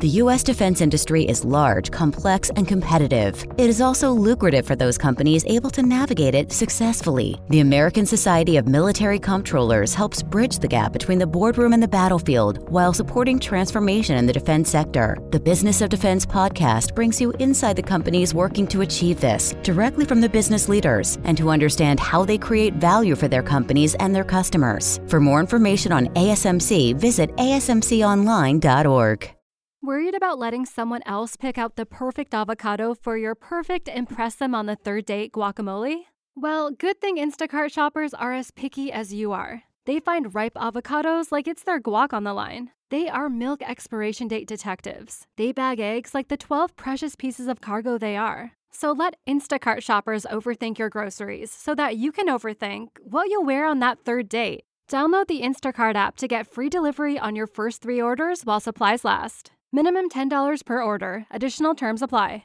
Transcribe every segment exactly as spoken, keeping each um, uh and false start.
The U S defense industry is large, complex, and competitive. It is also lucrative for those companies able to navigate it successfully. The American Society of Military Comptrollers helps bridge the gap between the boardroom and the battlefield while supporting transformation in the defense sector. The Business of Defense podcast brings you inside the companies working to achieve this, directly from the business leaders, and to understand how they create value for their companies and their customers. For more information on A S M C, visit A S M C online dot org. Worried about letting someone else pick out the perfect avocado for your perfect impress them on the third date guacamole? Well, good thing Instacart shoppers are as picky as you are. They find ripe avocados like it's their guac on the line. They are milk expiration date detectives. They bag eggs like the twelve precious pieces of cargo they are. So let Instacart shoppers overthink your groceries so that you can overthink what you'll wear on that third date. Download the Instacart app to get free delivery on your first three orders while supplies last. Minimum ten dollars per order. Additional terms apply.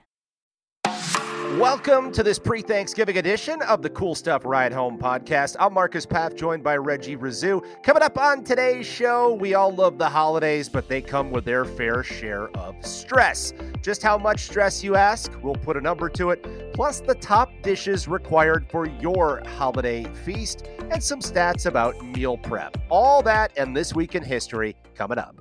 Welcome to this pre-Thanksgiving edition of the Cool Stuff Ride Home podcast. I'm Marcus Paff, joined by Reggie Rizzu. Coming up on today's show, we all love the holidays, but they come with their fair share of stress. Just how much stress, you ask? We'll put a number to it, plus the top dishes required for your holiday feast, and some stats about meal prep. All that and This Week in History coming up.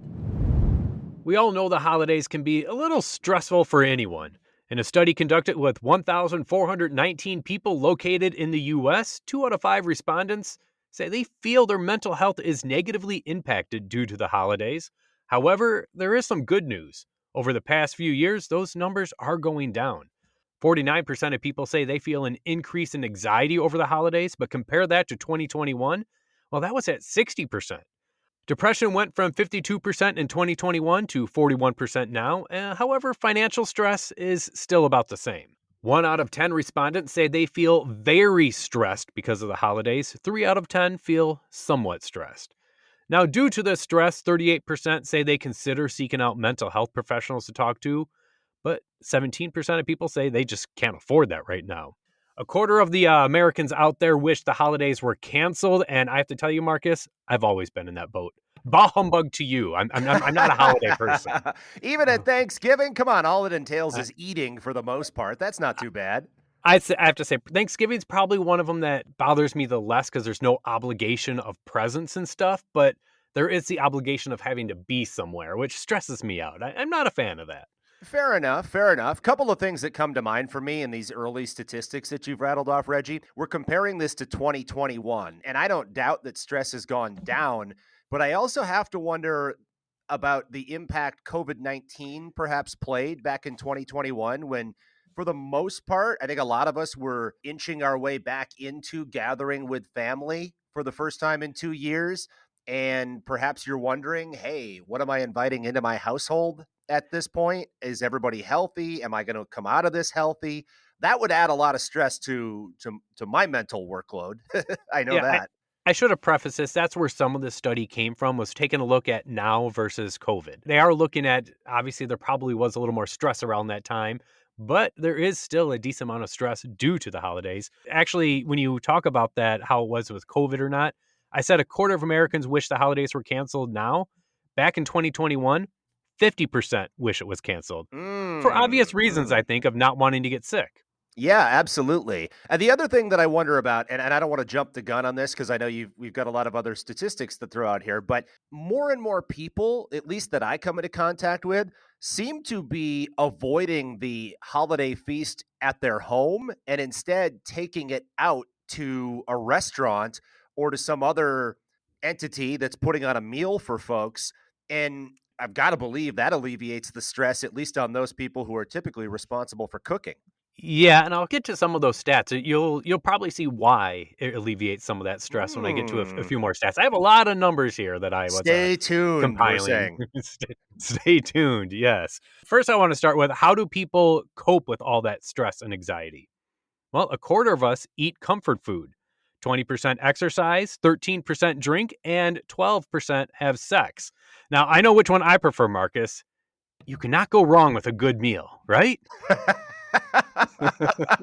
We all know the holidays can be a little stressful for anyone. In a study conducted with one thousand four hundred nineteen people located in the U S, two out of five respondents say they feel their mental health is negatively impacted due to the holidays. However, there is some good news. Over the past few years, those numbers are going down. forty-nine percent of people say they feel an increase in anxiety over the holidays, but compare that to twenty twenty-one, well, that was at sixty percent. Depression went from fifty-two percent in twenty twenty-one to forty-one percent now. Uh, however, financial stress is still about the same. One out of ten respondents say they feel very stressed because of the holidays. Three out of ten feel somewhat stressed. Now, due to this stress, thirty-eight percent say they consider seeking out mental health professionals to talk to, but seventeen percent of people say they just can't afford that right now. A quarter of the uh, Americans out there wish the holidays were canceled, and I have to tell you, Marcus, I've always been in that boat. Bah humbug to you. I'm, I'm, I'm not a holiday person. Even at Thanksgiving, come on, all it entails is eating for the most part. That's not too bad. I have to say, Thanksgiving's probably one of them that bothers me the less because there's no obligation of presents and stuff, but there is the obligation of having to be somewhere, which stresses me out. I, I'm not a fan of that. Fair enough, fair enough. Couple of things that come to mind for me in these early statistics that you've rattled off, Reggie. We're comparing this to twenty twenty-one, and I don't doubt that stress has gone down, but I also have to wonder about the impact covid nineteen perhaps played back in twenty twenty-one when, for the most part, I think a lot of us were inching our way back into gathering with family for the first time in two years. And perhaps you're wondering, hey, what am I inviting into my household at this point? Is everybody healthy? Am I going to come out of this healthy? That would add a lot of stress to to, to my mental workload. I know yeah, that. I, I should have prefaced this. That's where some of this study came from, was taking a look at now versus COVID. They are looking at, obviously, there probably was a little more stress around that time, but there is still a decent amount of stress due to the holidays. Actually, when you talk about that, how it was with COVID or not, I said a quarter of Americans wish the holidays were canceled now. Back in twenty twenty-one, fifty percent wish it was canceled. Mm. For obvious reasons, I think, of not wanting to get sick. Yeah, absolutely. And the other thing that I wonder about, and, and I don't want to jump the gun on this because I know you've, we've got a lot of other statistics to throw out here, but more and more people, at least that I come into contact with, seem to be avoiding the holiday feast at their home and instead taking it out to a restaurant or to some other entity that's putting on a meal for folks. And I've got to believe that alleviates the stress, at least on those people who are typically responsible for cooking. Yeah, and I'll get to some of those stats. You'll you'll probably see why it alleviates some of that stress mm. when I get to a, a few more stats. I have a lot of numbers here that I was Stay uh, tuned, compiling. We're saying. stay, stay tuned, yes. First, I want to start with, how do people cope with all that stress and anxiety? Well, a quarter of us eat comfort food. twenty percent exercise, thirteen percent drink, and twelve percent have sex. Now, I know which one I prefer, Marcus. You cannot go wrong with a good meal, right?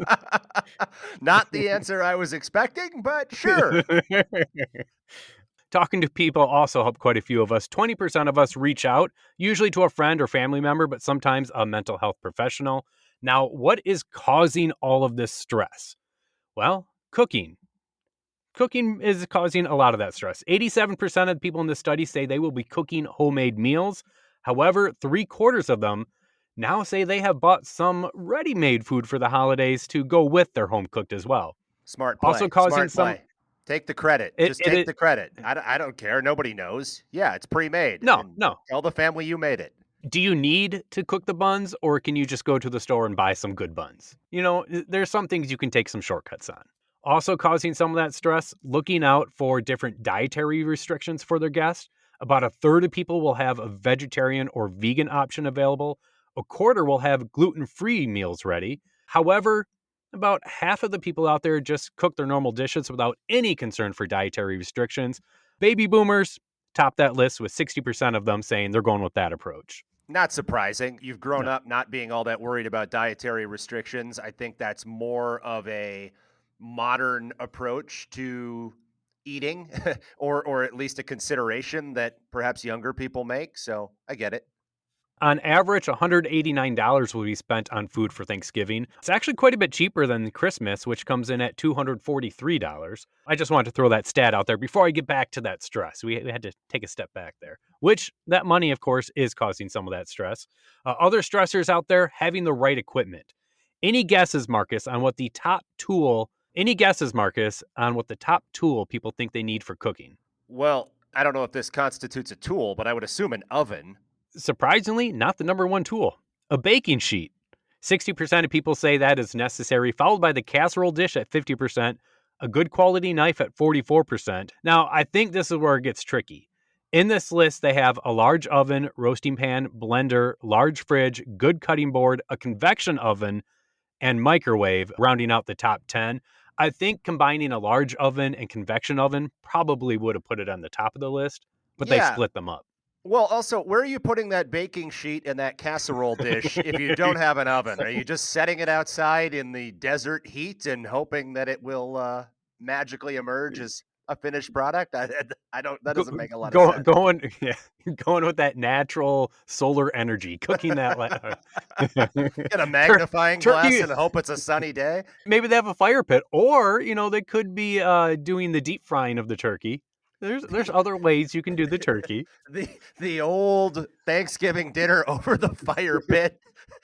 Not the answer I was expecting, but sure. Talking to people also helped quite a few of us. twenty percent of us reach out, usually to a friend or family member, but sometimes a mental health professional. Now, what is causing all of this stress? Well, cooking. Cooking is causing a lot of that stress. eighty-seven percent of the people in this study say they will be cooking homemade meals. However, three quarters of them now say they have bought some ready-made food for the holidays to go with their home cooked as well. Smart play. Also causing Smart some. play. Take the credit. It, Just it, take it, the credit. I don't, I don't care. Nobody knows. Yeah, it's pre-made. No, And no. Tell the family you made it. Do you need to cook the buns, or can you just go to the store and buy some good buns? You know, there's some things you can take some shortcuts on. Also causing some of that stress, looking out for different dietary restrictions for their guests. About a third of people will have a vegetarian or vegan option available. A quarter will have gluten-free meals ready. However, about half of the people out there just cook their normal dishes without any concern for dietary restrictions. Baby boomers top that list with sixty percent of them saying they're going with that approach. Not surprising. You've grown No. up not being all that worried about dietary restrictions. I think that's more of a modern approach to eating or or at least a consideration that perhaps younger people make. So I get it. On average, one hundred eighty-nine dollars will be spent on food for Thanksgiving. It's actually quite a bit cheaper than Christmas, which comes in at two hundred forty-three dollars. I just wanted to throw that stat out there before I get back to that stress. We had to take a step back there, which that money, of course, is causing some of that stress. Uh, other stressors out there, having the right equipment. Any guesses, Marcus, on what the top tool, any guesses, Marcus, on what the top tool people think they need for cooking? Well, I don't know if this constitutes a tool, but I would assume an oven. Surprisingly, not the number one tool. A baking sheet. sixty percent of people say that is necessary, followed by the casserole dish at fifty percent, a good quality knife at forty-four percent. Now, I think this is where it gets tricky. In this list, they have a large oven, roasting pan, blender, large fridge, good cutting board, a convection oven, and microwave, rounding out the top ten. I think combining a large oven and convection oven probably would have put it on the top of the list, but Yeah. they split them up. Well, also, where are you putting that baking sheet and that casserole dish if you don't have an oven? Are you just setting it outside in the desert heat and hoping that it will uh, magically emerge as a finished product? I, I don't. That doesn't make a lot Go, of sense. going, yeah, going with that natural solar energy, cooking that. La- Get a magnifying Tur- glass turkey- and hope it's a sunny day. Maybe they have a fire pit, or you know they could be uh, doing the deep frying of the turkey. There's there's other ways you can do the turkey. The the old Thanksgiving dinner over the fire pit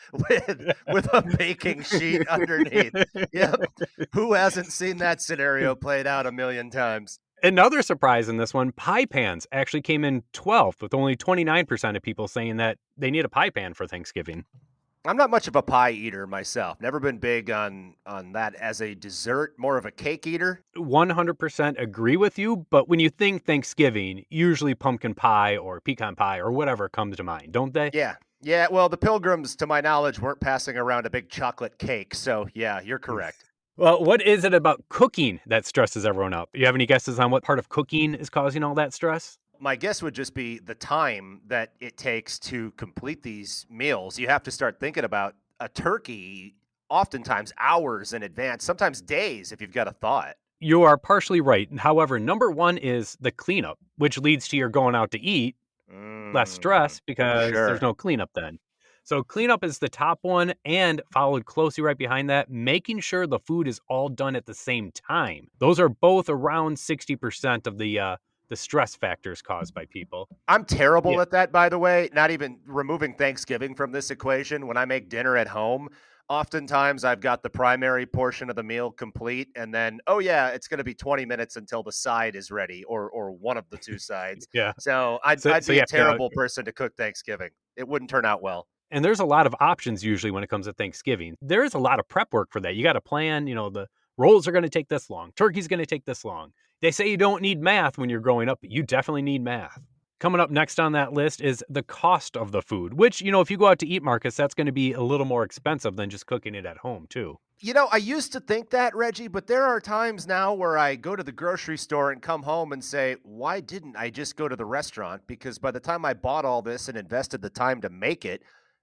with with a baking sheet underneath. Yep. Who hasn't seen that scenario played out a million times? Another surprise in this one, pie pans actually came in twelfth, with only twenty-nine percent of people saying that they need a pie pan for Thanksgiving. I'm not much of a pie eater myself. Never been big on on that as a dessert, more of a cake eater. one hundred percent agree with you, but when you think Thanksgiving, usually pumpkin pie or pecan pie or whatever comes to mind, don't they? Yeah. Yeah, well, the Pilgrims, to my knowledge, weren't passing around a big chocolate cake. So, yeah, you're correct. Well, what is it about cooking that stresses everyone out? You have any guesses on what part of cooking is causing all that stress? My guess would just be the time that it takes to complete these meals. You have to start thinking about a turkey oftentimes hours in advance, sometimes days if you've got a thought. You are partially right. However, number one is the cleanup, which leads to your going out to eat, less stress because sure. there's no cleanup then. So cleanup is the top one, and followed closely right behind that, making sure the food is all done at the same time. Those are both around sixty percent of the uh, the stress factors caused by people. I'm terrible Yeah. at that, by the way, not even removing Thanksgiving from this equation. When I make dinner at home, oftentimes I've got the primary portion of the meal complete, and then, oh yeah, it's going to be twenty minutes until the side is ready, or or one of the two sides. Yeah. So I'd, So- I'd so be yeah, a terrible person to cook Thanksgiving. It wouldn't turn out well. And there's a lot of options usually when it comes to Thanksgiving. There is a lot of prep work for that. You got to plan, you know, the rolls are going to take this long. Turkey's going to take this long. They say you don't need math when you're growing up, but you definitely need math. Coming up next on that list is the cost of the food, which, you know, if you go out to eat, Marcus, that's going to be a little more expensive than just cooking it at home, too. You know, I used to think that, Reggie, but there are times now where I go to the grocery store and come home and say, why didn't I just go to the restaurant? Because by the time I bought all this and invested the time to make it,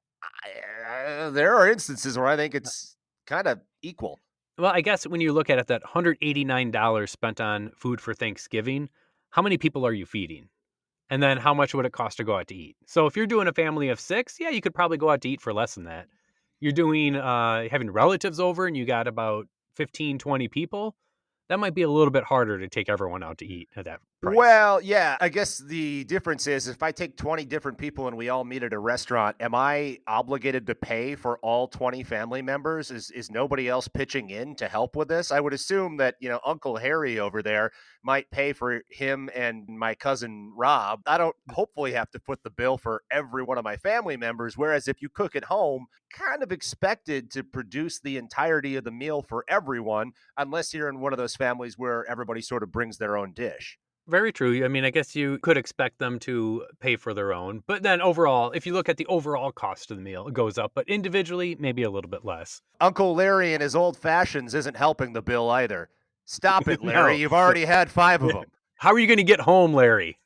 I, uh, there are instances where I think it's kind of equal. Well, I guess when you look at it, that one hundred eighty-nine dollars spent on food for Thanksgiving, how many people are you feeding? And then how much would it cost to go out to eat? So if you're doing a family of six, yeah, you could probably go out to eat for less than that. You're doing, uh, having relatives over and you got about fifteen, twenty people, that might be a little bit harder to take everyone out to eat at that price. Well, yeah, I guess the difference is if I take twenty different people and we all meet at a restaurant, am I obligated to pay for all twenty family members? Is is nobody else pitching in to help with this? I would assume that, you know, Uncle Harry over there might pay for him and my cousin Rob. I don't hopefully have to foot the bill for every one of my family members. Whereas if you cook at home, kind of expected to produce the entirety of the meal for everyone, unless you're in one of those families where everybody sort of brings their own dish. Very true. I mean, I guess you could expect them to pay for their own. But then overall, if you look at the overall cost of the meal, it goes up. But individually, maybe a little bit less. Uncle Larry and his old fashions isn't helping the bill either. Stop it, Larry. No. You've already had five of them. How are you going to get home, Larry?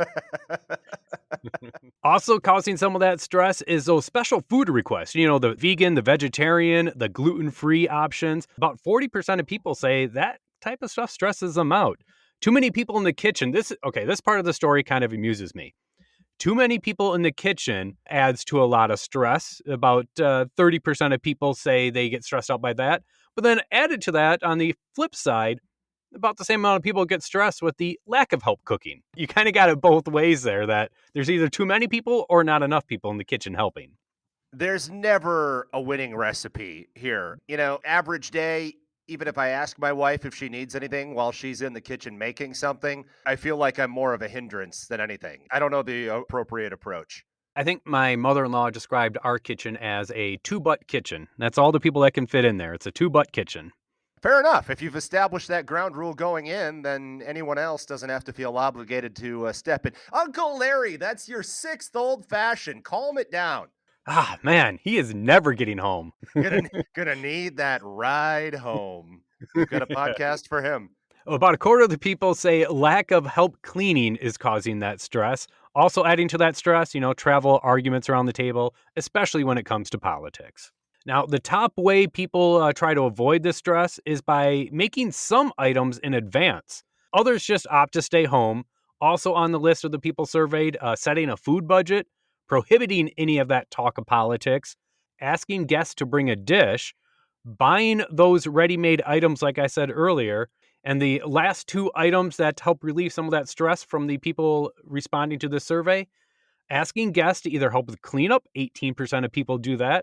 Also causing some of that stress is those special food requests. You know, the vegan, the vegetarian, the gluten-free options. About forty percent of people say that type of stuff stresses them out. Too many people in the kitchen. This, okay, this part of the story kind of amuses me. Too many people in the kitchen adds to a lot of stress. About uh, thirty percent of people say they get stressed out by that. But then added to that, on the flip side, about the same amount of people get stressed with the lack of help cooking. You kind of got it both ways there, that there's either too many people or not enough people in the kitchen helping. There's never a winning recipe here. You know, average day, even if I ask my wife if she needs anything while she's in the kitchen making something, I feel like I'm more of a hindrance than anything. I don't know the appropriate approach. I think my mother-in-law described our kitchen as a two-butt kitchen. That's all the people that can fit in there. It's a two-butt kitchen. Fair enough. If you've established that ground rule going in, then anyone else doesn't have to feel obligated to uh, step in. Uncle Larry, that's your sixth old-fashioned. Calm it down. Ah, man, he is never getting home. Gonna, gonna need that ride home. We've got a podcast for him. About a quarter of the people say lack of help cleaning is causing that stress. Also adding to that stress, you know, travel, arguments around the table, especially when it comes to politics. Now, the top way people uh, try to avoid this stress is by making some items in advance. Others just opt to stay home. Also on the list of the people surveyed, uh, setting a food budget, prohibiting any of that talk of politics, asking guests to bring a dish, buying those ready-made items like I said earlier. And the last two items that help relieve some of that stress from the people responding to the survey, asking guests to either help with cleanup, eighteen percent of people do that,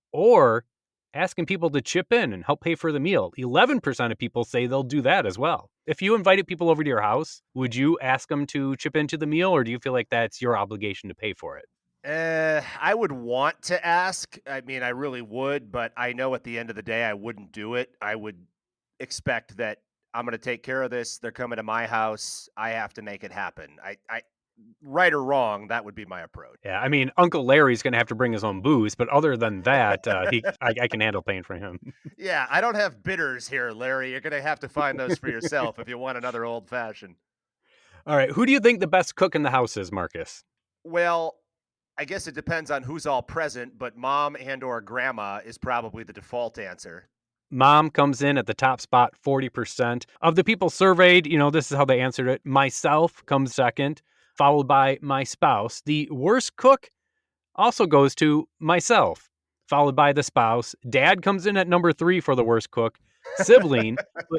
or asking people to chip in and help pay for the meal. eleven percent of people say they'll do that as well. If you invited people over to your house, would you ask them to chip into the meal, or do you feel like that's your obligation to pay for it? Uh, I would want to ask. I mean, I really would, but I know at the end of the day, I wouldn't do it. I would expect that I'm going to take care of this. They're coming to my house. I have to make it happen. I, I, right or wrong, that would be my approach. Yeah, I mean, Uncle Larry's going to have to bring his own booze, but other than that, uh, he, I, I can handle paying for him. Yeah, I don't have bitters here, Larry. You're going to have to find those for yourself if you want another old fashioned. All right, who do you think the best cook in the house is, Marcus? Well, I guess it depends on who's all present, but mom and or grandma is probably the default answer. Mom comes in at the top spot, forty percent. Of the people surveyed, you know, this is how they answered it. Myself comes second, followed by my spouse. The worst cook also goes to myself, followed by the spouse. Dad comes in at number three for the worst cook. Sibling.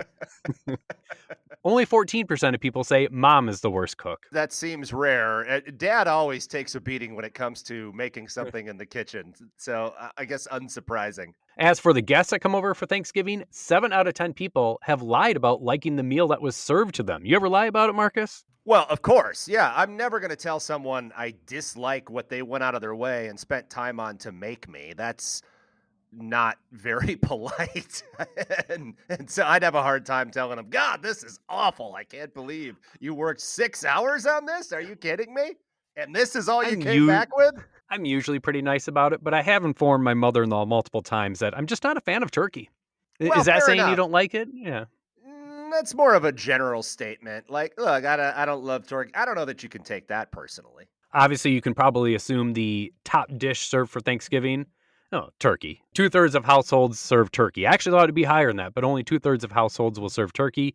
Only fourteen percent of people say mom is the worst cook. That seems rare. Dad always takes a beating when it comes to making something in the kitchen. So I guess unsurprising. As for the guests that come over for Thanksgiving, seven out of ten people have lied about liking the meal that was served to them. You ever lie about it, Marcus? Well, of course. Yeah, I'm never going to tell someone I dislike what they went out of their way and spent time on to make me. That's not very polite. and, and so I'd have a hard time telling them, God, this is awful. I can't believe you worked six hours on this. Are you kidding me? And this is all you I'm came u- back with? I'm usually pretty nice about it, but I have informed my mother-in-law multiple times that I'm just not a fan of turkey. Well, is that fair saying enough. You don't like it? Yeah. Mm, that's more of a general statement. Like, look, I don't, I don't love turkey. I don't know that you can take that personally. Obviously, you can probably assume the top dish served for Thanksgiving. Oh, turkey. Two-thirds of households serve turkey. I actually thought it'd be higher than that, but only two-thirds of households will serve turkey.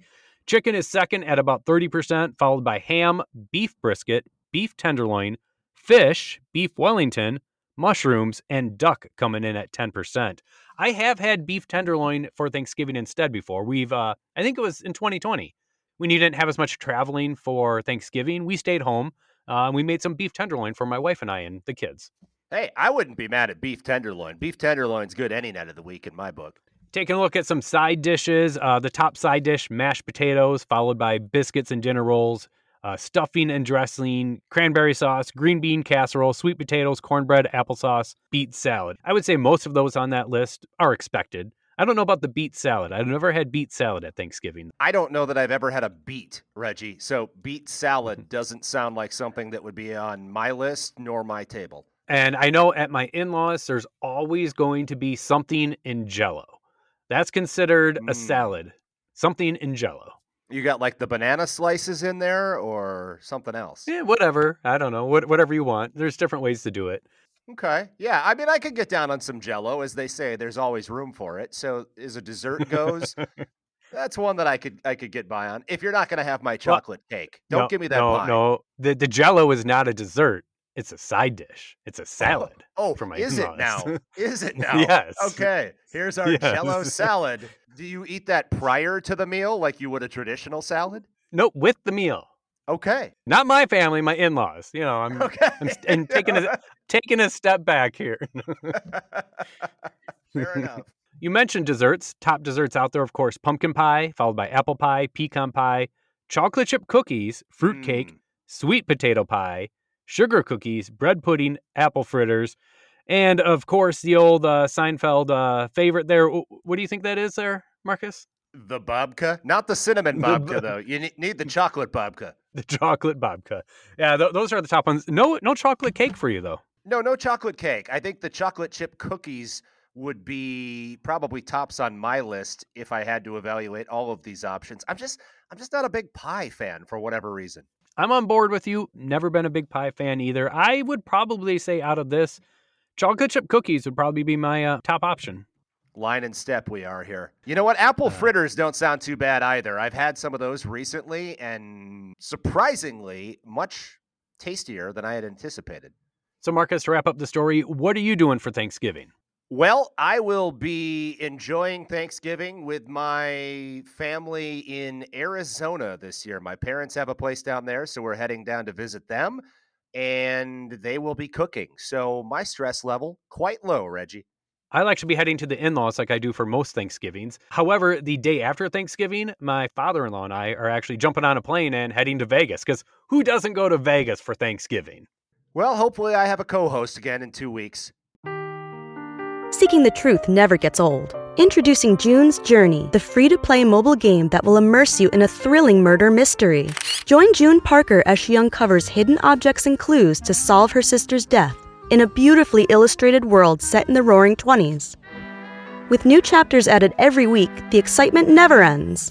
Chicken is second at about thirty percent, followed by ham, beef brisket, beef tenderloin, fish, beef Wellington, mushrooms, and duck coming in at ten percent. I have had beef tenderloin for Thanksgiving instead before. We've, uh, I think it was in twenty twenty. When you didn't have as much traveling for Thanksgiving, we stayed home. Uh, we made some beef tenderloin for my wife and I and the kids. Hey, I wouldn't be mad at beef tenderloin. Beef tenderloin's good any night of the week in my book. Taking a look at some side dishes, uh, the top side dish, mashed potatoes, followed by biscuits and dinner rolls, uh, stuffing and dressing, cranberry sauce, green bean casserole, sweet potatoes, cornbread, applesauce, beet salad. I would say most of those on that list are expected. I don't know about the beet salad. I've never had beet salad at Thanksgiving. I don't know that I've ever had a beet, Reggie. So beet salad doesn't sound like something that would be on my list nor my table. And I know at my in-laws, there's always going to be something in Jell-O. That's considered a Mm. salad. Something in Jell-O. You got like the banana slices in there or something else? Yeah, whatever. I don't know. What, whatever you want. There's different ways to do it. Okay. Yeah. I mean, I could get down on some Jell-O. As they say, there's always room for it. So as a dessert goes, that's one that I could I could get by on. If you're not going to have my chocolate cake, don't no, give me that no, pie. No, the, the Jell-O is not a dessert. It's a side dish. It's a salad. Oh, oh for my is in-laws. it now? Is it now? Yes. Okay. Here's our Yes. Jell-O salad. Do you eat that prior to the meal like you would a traditional salad? Nope, with the meal. Okay. Not my family, my in-laws. You know, I'm, Okay. I'm, I'm taking a taking a step back here. Fair enough. You mentioned desserts. Top desserts out there, of course, pumpkin pie, followed by apple pie, pecan pie, chocolate chip cookies, fruit cake, Mm. sweet potato pie, sugar cookies, bread pudding, apple fritters, and of course the old uh, Seinfeld uh, favorite there. W- What do you think that is there, Marcus? The babka? Not the cinnamon The babka, bu- though. You ne- need the chocolate babka. The chocolate babka. Yeah, th- those are the top ones. No, no chocolate cake for you though. No, no chocolate cake. I think the chocolate chip cookies would be probably tops on my list if I had to evaluate all of these options. I'm just I'm just not a big pie fan for whatever reason. I'm on board with you. Never been a big pie fan either. I would probably say out of this, chocolate chip cookies would probably be my uh, top option. Line and step we are here. You know what? Apple Uh, fritters don't sound too bad either. I've had some of those recently and surprisingly much tastier than I had anticipated. So, Marcus, to wrap up the story, what are you doing for Thanksgiving? Well, I will be enjoying Thanksgiving with my family in Arizona this year. My parents have a place down there, so we're heading down to visit them, and they will be cooking. So my stress level, quite low, Reggie. I'll actually be heading to the in-laws like I do for most Thanksgivings. However, the day after Thanksgiving, my father-in-law and I are actually jumping on a plane and heading to Vegas, because who doesn't go to Vegas for Thanksgiving? Well, hopefully I have a co-host again in two weeks. Seeking the truth never gets old. Introducing June's Journey, the free-to-play mobile game that will immerse you in a thrilling murder mystery. Join June Parker as she uncovers hidden objects and clues to solve her sister's death in a beautifully illustrated world set in the Roaring Twenties. With new chapters added every week, the excitement never ends.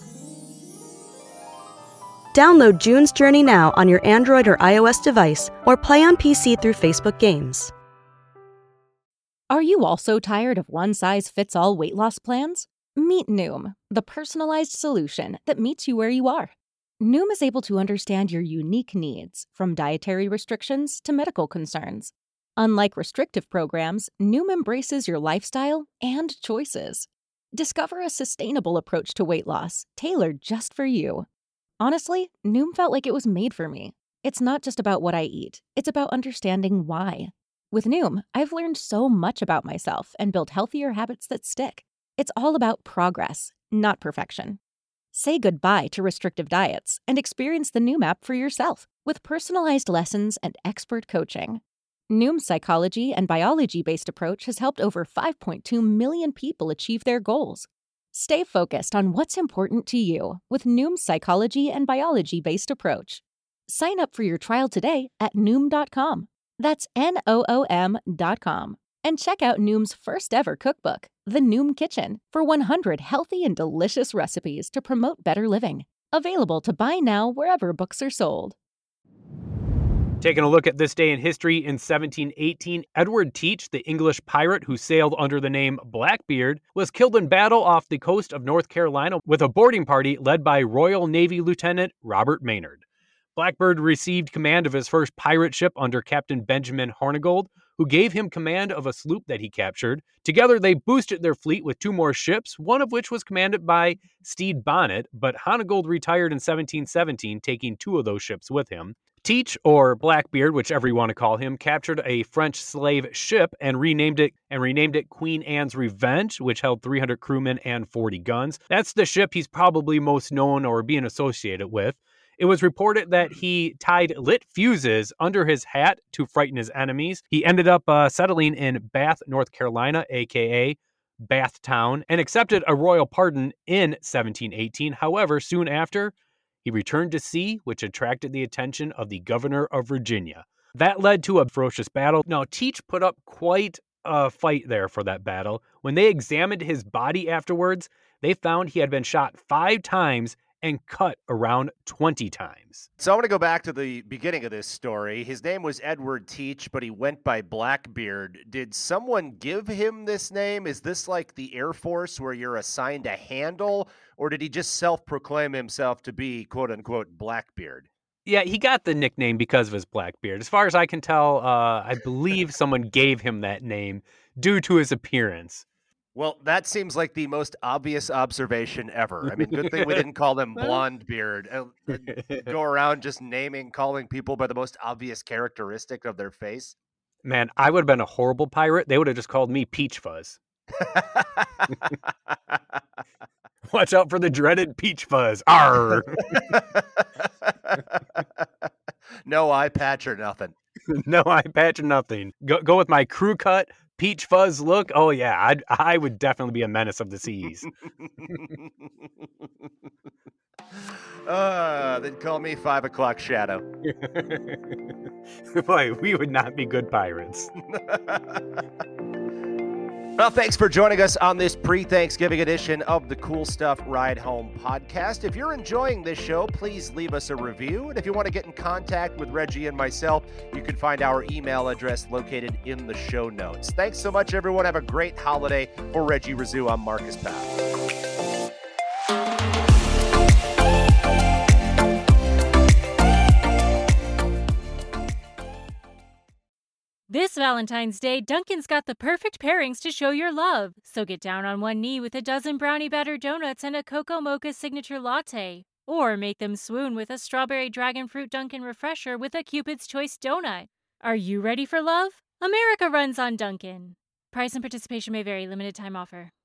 Download June's Journey now on your Android or iOS device, or play on P C through Facebook Games. Are you also tired of one-size-fits-all weight loss plans? Meet Noom, the personalized solution that meets you where you are. Noom is able to understand your unique needs, from dietary restrictions to medical concerns. Unlike restrictive programs, Noom embraces your lifestyle and choices. Discover a sustainable approach to weight loss, tailored just for you. Honestly, Noom felt like it was made for me. It's not just about what I eat, it's about understanding why. With Noom, I've learned so much about myself and built healthier habits that stick. It's all about progress, not perfection. Say goodbye to restrictive diets and experience the Noom app for yourself with personalized lessons and expert coaching. Noom's psychology and biology-based approach has helped over five point two million people achieve their goals. Stay focused on what's important to you with Noom's psychology and biology-based approach. Sign up for your trial today at Noom dot com. That's N O O M dot com. And check out Noom's first ever cookbook, The Noom Kitchen, for one hundred healthy and delicious recipes to promote better living. Available to buy now wherever books are sold. Taking a look at this day in history, in seventeen eighteen, Edward Teach, the English pirate who sailed under the name Blackbeard, was killed in battle off the coast of North Carolina with a boarding party led by Royal Navy Lieutenant Robert Maynard. Blackbeard received command of his first pirate ship under Captain Benjamin Hornigold, who gave him command of a sloop that he captured. Together, they boosted their fleet with two more ships, one of which was commanded by Stede Bonnet, but Hornigold retired in seventeen seventeen, taking two of those ships with him. Teach, or Blackbeard, whichever you want to call him, captured a French slave ship and renamed it and renamed it Queen Anne's Revenge, which held three hundred crewmen and forty guns. That's the ship he's probably most known or being associated with. It was reported that he tied lit fuses under his hat to frighten his enemies. He ended up uh, settling in Bath, North Carolina, aka Bath Town, and accepted a royal pardon in seventeen eighteen. However, soon after, he returned to sea, which attracted the attention of the governor of Virginia. That led to a ferocious battle. Now, Teach put up quite a fight there for that battle. When they examined his body afterwards, they found he had been shot five times and cut around twenty times. So I want to go back to the beginning of this story. His name was Edward Teach, but he went by Blackbeard. Did someone give him this name? Is this like the Air Force where you're assigned a handle? Or did he just self-proclaim himself to be, quote-unquote, Blackbeard? Yeah, he got the nickname because of his black beard. As far as I can tell, uh, I believe someone gave him that name due to his appearance. Well, that seems like the most obvious observation ever. I mean, good thing we didn't call them Blonde Beard. Uh, go around just naming, calling people by the most obvious characteristic of their face. Man, I would have been a horrible pirate. They would have just called me Peach Fuzz. Watch out for the dreaded Peach Fuzz. Arr! No eye patch or nothing. No eye patch or nothing. Go, go with my crew cut Peach Fuzz look. Oh, yeah, I'd, I would definitely be a menace of the seas. uh, they'd call me Five O'Clock Shadow. Boy, we would not be good pirates. Well, thanks for joining us on this pre-Thanksgiving edition of the Cool Stuff Ride Home podcast. If you're enjoying this show, please leave us a review. And if you want to get in contact with Reggie and myself, you can find our email address located in the show notes. Thanks so much, everyone. Have a great holiday. For Reggie Rizzu, I'm Marcus Powell. This Valentine's Day, Dunkin's got the perfect pairings to show your love. So get down on one knee with a dozen brownie batter donuts and a cocoa mocha signature latte. Or make them swoon with a strawberry dragon fruit Dunkin' refresher with a Cupid's Choice donut. Are you ready for love? America runs on Dunkin'. Price and participation may vary. Limited time offer.